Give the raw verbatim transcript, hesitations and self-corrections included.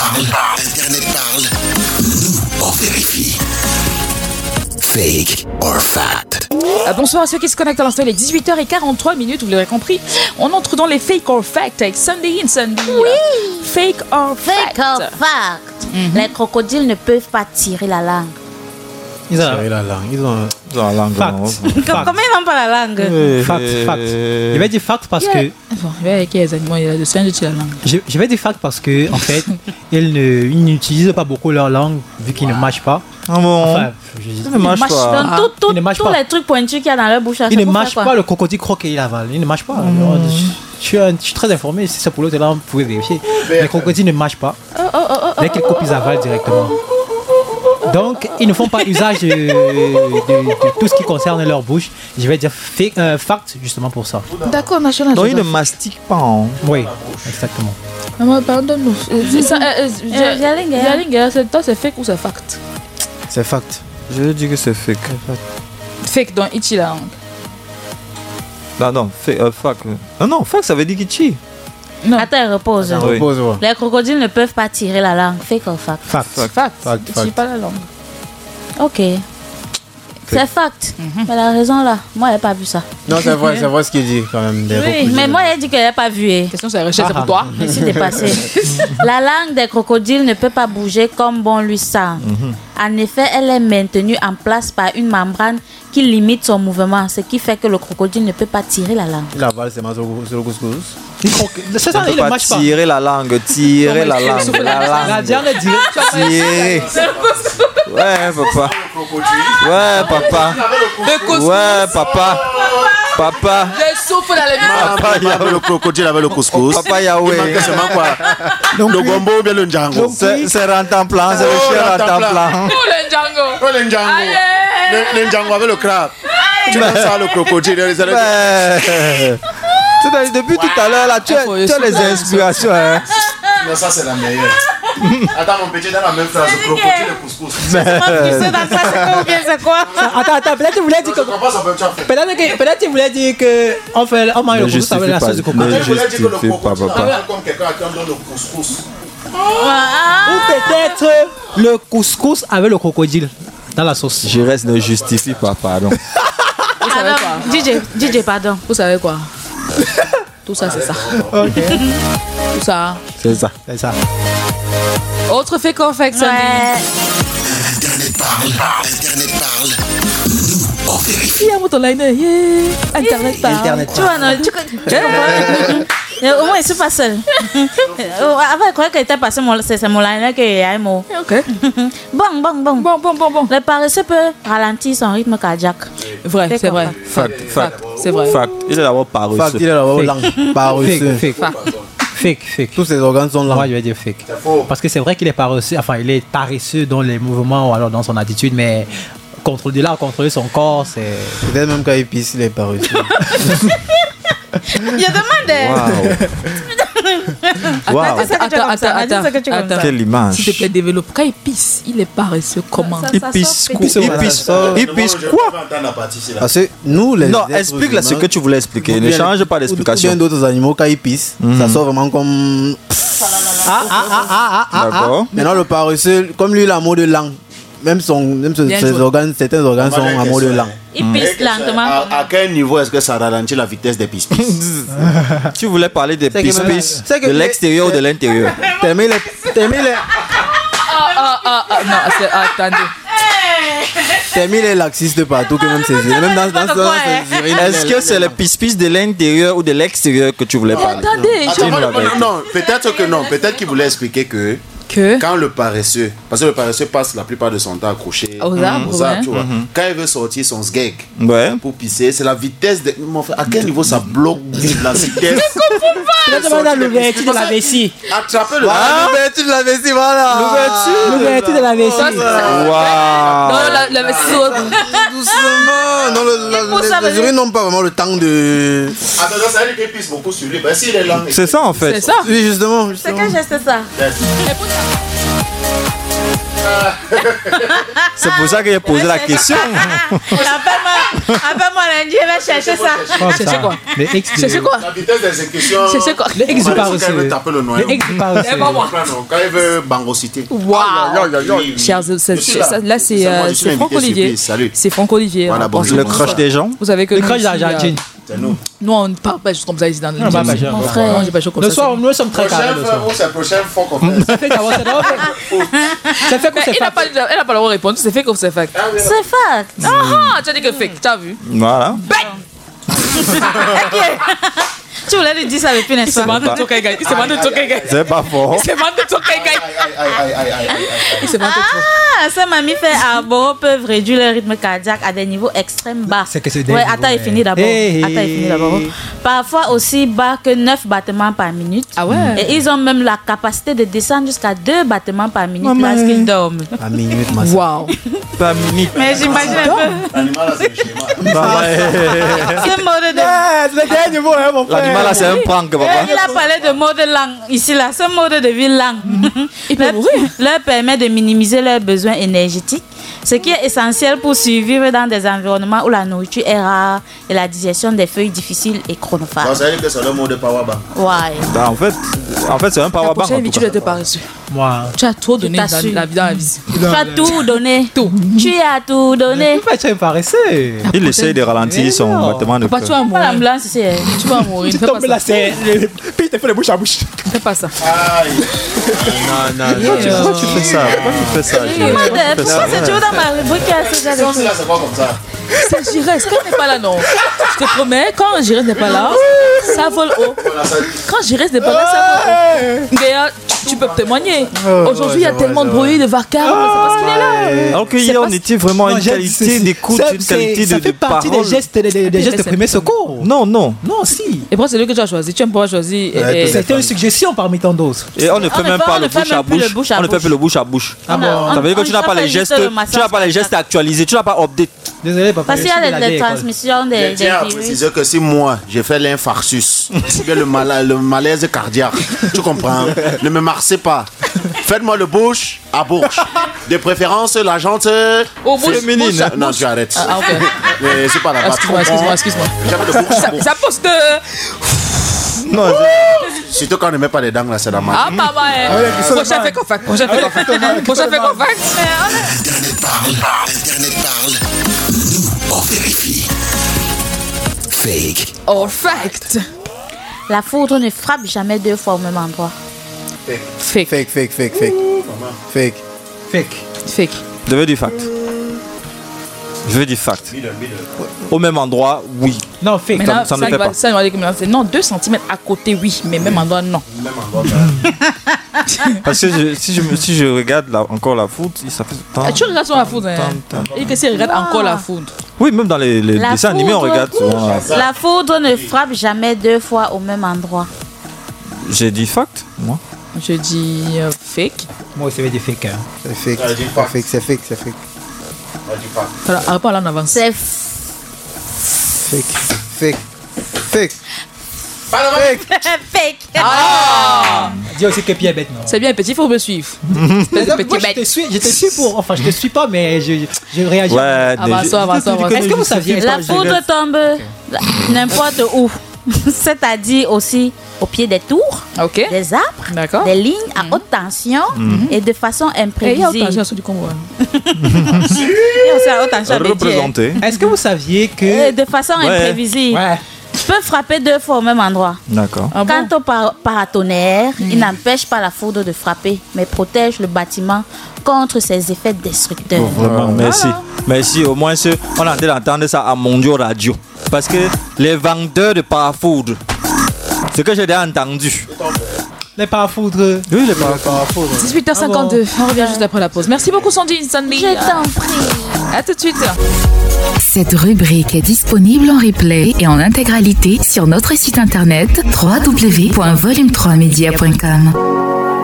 parle, Internet parle. Nous, on vérifie. Fake or fact? Ah, bonsoir à ceux qui se connectent à l'instant, il est dix-huit heures quarante-trois minutes, vous l'aurez compris. On entre dans les fake or fact avec Sunday in Sunday. Oui. Fake or fact. Fake or fact. Mm-hmm. Les crocodiles ne peuvent pas tirer la langue. Ils ont tirer la langue. Ils ont, ils ont la langue. Fact. Fact. Comment ils n'ont pas la langue? euh, Fact, fact. Je vais dire fact parce yeah. que. Bon, il y a les animaux, il y a de soins de tirer la langue. Je, je vais dire fact parce que, en fait, ils, ne, ils n'utilisent pas beaucoup leur langue vu qu'ils ne mâchent pas. Ah bon? Enfin, je, ils ne mâchent pas. Donc, tout, tout, tous pas. Les trucs pointus qu'il y a dans leur bouche. Ils ne mâchent pas le crocodile croque et il avale. Ils ne mâchent pas. Mm. Alors, je, je, suis, je suis très informé. Si c'est pour l'autre, là, vous pouvez vérifier. Les crocodiles ne mâchent pas. Oh, oh, oh, oh, dès qu'ils coupent, ils avalent directement. Donc, ils ne font pas usage de, de, de tout ce qui concerne leur bouche. Je vais dire fake, euh, fact justement pour ça. D'accord, national. Donc, ils ne mastiquent pas. Hein. Oui, exactement. Maman, pardonne-nous. Yaling, c'est toi, c'est fake ou c'est fact? C'est fact. Je veux dire que c'est fake. Fake dans Ichi la langue. Non, non, fake, euh, fact. Non, non, fact, ça veut dire Ichi. Non. Attends, repose. Oui. repose ouais. Les crocodiles ne peuvent pas tirer la langue. Fake or fact? Fact. Fact. Fact. fact. fact. Pas la langue. Ok. C'est fact. Mm-hmm. Mais la raison là, moi, elle n'a pas vu ça. Non, c'est vrai, c'est vrai ce qu'il dit quand même. Des oui, mais moi, elle dit qu'elle n'a pas vu. La question, c'est recherche pour toi. Je suis dépassée. La langue des crocodiles ne peut pas bouger comme bon lui semble. Mm-hmm. En effet, elle est maintenue en place par une membrane qui limite son mouvement, ce qui fait que le crocodile ne peut pas tirer la langue. Il avale ses mains sur le couscous. C'est ça, il ne mâche pas. Tirer la langue, tirer la langue. La diane dit. Tirer. Ouais, papa. Ouais, papa. Ouais, papa. Papa. Je souffle dans les mains. Papa, il y avait le crocodile avec le couscous. Papa Yahweh. Il manquait seulement quoi? Le gombo ou bien le Django? C'est Rantanplan, c'est le chien Rantanplan. Oh, le Django. Oh, le Django. Le Django avec le crabe. Tu vois ça, le crocodile. Depuis tout à l'heure, là, tu as les inspirations. Hein. Non, ça, c'est la meilleure. Attends, mon petit, dans la même phrase, le crocodile et le couscous. Tu sais dans ça, c'est quoi ou bien c'est quoi? Attends, attends, peut-être tu voulais dire que. Peut-être tu voulais dire que. On fait. On mange le couscous avec la sauce de crocodile. Ne justifie pas, papa. Comme quelqu'un qui donne le couscous. Ou peut-être le couscous avec le crocodile dans la sauce. Je reste, ne justifie pas, pardon. Vous savez quoi? D J, D J, pardon. Vous savez quoi? Tout ça, c'est ça. Ok. Tout ça. C'est ça. C'est ça. Autre fait qu'on fait que ça. Internet parle, Internet parle. Nous, on vérifie. Il y a mon liner. Yeah. Internet parle. Internet tu vois, non, tu, tu comprends? Au moins, je suis pas seule. Avant, je croyais qu'elle était passée, c'est mon liner qui est un mot. Ok. Bon, bon, bon. Bon, bon, bon, bon. Le paresseux peut ralentir son rythme cardiaque. Vrai, c'est vrai. Fact, fact. C'est vrai. Fact. Il est d'abord paresseux. Fact, il est d'abord paresseux. Fake, fake. Fake, fake. Tous ses organes sont là. Moi, je vais dire fake. Parce que c'est vrai qu'il est paresseux, enfin, il est paresseux dans les mouvements ou alors dans son attitude, mais contrôler là, contrôler son corps, c'est. Peut-être même quand il pisse, il est paresseux. Je demande. Wow. Attends, attends, attends, attends. Quelle image. S'il te plaît, développe. Quand il pisse, il est paresseux. Comment? Il pisse quoi? Il pisse Il pisse quoi? Parce que nous, les. Non, explique là ce que tu voulais expliquer. Ne change pas d'explication. Bien d'autres animaux, quand ils pissent, ça sort vraiment comme. Ah, ah, ah, ah, ah, D'accord. Maintenant, le paresseux, comme lui, il a mot de langue. Même, son, même ses, ses organes, certains organes sont en mot de langue. Il pisse lentement. À, à quel niveau est-ce que ça ralentit la vitesse des pis-pis? Tu voulais parler des pis-pis de l'extérieur ou de l'intérieur? Termine les. Termine les. Ah, ah, ah, ah, non, c'est, attendez. Termine les laxistes partout, que même ses yeux. Même dans, dans, dans, dans ses urines. Est-ce que c'est le pis-pis de l'intérieur ou de l'extérieur que tu voulais parler? Attendez, Attends, non, non, non, non, peut-être que non. Peut-être qu'il voulait expliquer que. Que? Quand le paresseux, parce que le paresseux passe la plupart de son temps accroché aux arbres, aux arbres ouais. tu vois. Mm-hmm. Quand il veut sortir son sgeg ouais. pour pisser, c'est la vitesse de. Mon frère, à quel niveau ça bloque la vitesse? Peut-être même dans l'ouverture de la vessie. Attrapez le. Ah, l'ouverture de la vessie, voilà. L'ouverture. L'ouverture de la vessie. Waouh. Non, la, la vessie. Doucement. Non, le, la, les urines n'ont pas vraiment le temps de. Attends, ça veut dire qu'il pisse beaucoup sur lui. Ben, s'il est lent. C'est ça en fait. C'est ça. Oui, justement. C'est quand j'ai fait ça. C'est pour ça que j'ai posé la question. Appelle-moi, appelle-moi lundi, je vais chercher ça. Cherchez quoi? Le X de... Cherchez quoi? La vitesse d'exécution. Cherchez quoi? Le X du Quand paresseux. elle veut taper le noyau. Le X du paresseux. Eh, maman. Quand il veut bangosité. Waouh! Oui, Chers, oui. c'est- Je suis c'est- là. ça- là, c'est C'est moi, euh, je suis c'est l'invité Franck-Olivier. surprise. Salut. C'est Franck-Olivier. Voilà, hein, bonjour. Le bonsoir. crush des gens. Vous savez que Le nous, crush ici, euh, d'Argentine. C'est nous. nous, on ne parle pas juste comme ça ici dans le Non, bah, bah, Mon bah, frère. Non, j'ai pas chaud comme Le ça. soir, nous sommes très carrés Prochaine le fois, soir. oh, c'est la prochaine fois qu'on fait. Ça fait d'abord, ça doit Ça fait qu'on Mais s'est il n'a pas, fait. elle n'a pas le droit de répondre, c'est fake ou c'est fact? C'est fact. Ah ah, tu as dit que fake, tu as vu? Voilà. Tu voulais lui dire ça depuis Il n'est-ce se pas? demande de toquer, gars. Il se demande de toquer, gars. C'est pas fort. Il se demande de toquer, gars. Aïe, aïe, aïe, aïe, aïe, aïe. Il se demande de toquer. Ah, ces mammifères arbores peuvent réduire le rythme cardiaque à des niveaux extrêmement bas. C'est que c'est Ouais, des- attends, il ouais. finit d'abord. Hey, Attends, il finit d'abord. Parfois aussi bas que neuf battements par minute. Ah ouais? Et ils ont même la capacité de descendre jusqu'à deux battements par minute Maman. lorsqu'ils dorment. À minute, ma Waouh. Pas minute. Mais j'imagine un peu L'animal, là, c'est le schéma. Bah, ouais. ce mode de... Ah, c'est le dernier mot, hein, mon frère. L'animal là, c'est un prank, papa. Il a parlé de mode langue ici là, ce mode de vie langue. Il peut leur, mourir. leur permet de minimiser leurs besoins énergétiques, ce qui est essentiel pour survivre dans des environnements où la nourriture est rare et la digestion des feuilles difficiles et Donc, chronophages. ça veut dire que c'est le mot de Powerbank. Ouais. Bah, en fait, en fait, c'est un La power bank. prochaine en vie, tout tu cas. n'étais pas reçu. Moi. Tu as trop donné dans t'assure. la vie, dans la vie. Tu as tout donné. Tout. Tu as tout donné. Pourquoi tu es paresseux? Il essaye de ralentir son non. battement de Papa, tu cœur. vas Pas mourir. l'ambulance ici. hein. Tu vas mourir. Ne Tu fais tombes pas là, ça. c'est. Puis il te fait les bouche à bouche. Ne fais pas ça. Aïe. Non, non, non. Yeah. Pourquoi tu fais ça? Pourquoi tu fais ça? Et Gilles? moi, Pourquoi tu fais pourquoi ça? c'est toujours dans ma rubrique qu'il y a ce genre de Sinon, choses? c'est là, c'est quoi comme ça? C'est Jirès. Quand il n'est pas là, non. Je te promets, quand Jirès n'est pas là, ça vole haut. Voilà, ça- Quand Jirès n'est pas là, ça vole haut. Gaïa, tu peux témoigner. Aujourd'hui, il y a tellement de bruit, de vacarme. C'est parce qu'il est là. Alors que C'est hier, pas- on était vraiment une Non, j'ai- qualité c'est- d'écoute, ça- une c'est- qualité de Ça fait de partie des parole. gestes, des, des- des gestes de c'est- premier secours. Non, non. Non, si. Et pourquoi c'est lui que tu as choisi? Tu aimes pas choisir. Ouais, et- et- C'était une suggestion parmi tant d'autres. Et on ne fait ne même fait- pas on le ne fait bouche à même plus bouche. le bouche à On ne fait bouche. plus le bouche à bouche. Ah On- bon? on- Ça veut dire que on tu n'as pas fait les juste gestes, le tu massage n'as pas les gestes actualisés, tu n'as pas update. Désolé, papa. Parce qu'il y je a suis des, la des vieille école. transmissions Je des, des tiens à virus. préciser que si moi, j'ai fait l'infarctus, ou bien le, mala- le malaise cardiaque, tu comprends? Ne me marcez pas. Faites-moi le bouche à bouche. De préférence, la jante... Au bouche, Féminine. bouche à- Non, tu arrêtes. Ah, ah, ok. Mais c'est pas la Ah, base. excuse-moi, excuse-moi, excuse-moi. J'aime le bouche à Ça, bouche. ça pose de. Non, Surtout quand on ne met pas les dents là, c'est la magie. Ah, maman, hein. Prochain fait qu'on fait. Prochain fait qu'on fait. Prochain fait qu'on fait. Internet parle. Internet parle. Nous, on vérifie. Fake. Or fact. La foudre ne frappe jamais deux fois au même endroit. Fake. Fake, fake, fake, fake. Fake. Fake. Fake. je veux du fact. Je veux du fact. Au même endroit, oui. Non, fake. Maintenant, ça ne ça, fait il va- pas. ça, il va dire que maintenant, c'est non, deux centimètres à côté, oui, mais même endroit, non. Parce que je- si, je, me- si je regarde la- encore la foot, ça fait tant. Ah, tu regardes sur la foudre. Hein. tant, tant. Et que si regarde encore la foudre. Oui, même dans les, les La dessins animés, on foudre. regarde souvent. la- La foudre ne frappe jamais deux fois au même endroit. J'ai dit fact, moi. Je dis euh, fake. Moi aussi, je vais dire fake. hein. C'est fake. Ah, dis C'est pas. fake, c'est fake, c'est fake. Voilà, arrête pas là en avance. C'est Fake. Fake. Fake. fake. Dis aussi que Pierre est bête, non? C'est bien petit, il faut me suivre. Espèce de Moi, petit je te bête. suis, je te suis pour. Enfin, je te suis pas, mais je, je réagis. Ouais, Avançons, déjà- avançons, avançons. Est-ce que vous saviez? La foudre tombe n'importe où. C'est-à-dire aussi au pied des tours, Ok. des arbres, D'accord. des lignes à haute tension et de façon Et il y a autant imprévisible. de du Congo. Et aussi à haute tension des dieux. représenté. Est-ce que vous saviez que. Et de façon Ouais. imprévisible. Ouais. Peut frapper deux fois au même endroit. D'accord. Ah bon? Quant au par- paratonnerre, il n'empêche pas la foudre de frapper, mais protège le bâtiment contre ses effets destructeurs. Vraiment, merci. Merci. Au moins, ce- on a en train d'entendre ça à Mondio Radio. Parce que les vendeurs de parafoudre, c'est que j'ai déjà entendu. Les parafoudres. Oui, les parafoudres. dix-huit heures cinquante-deux. On revient juste après la pause. Merci beaucoup, Sandrine. Sandy. Je t'en prie. À tout de suite. Cette rubrique est disponible en replay et en intégralité sur notre site internet w w w point volume trois media point com.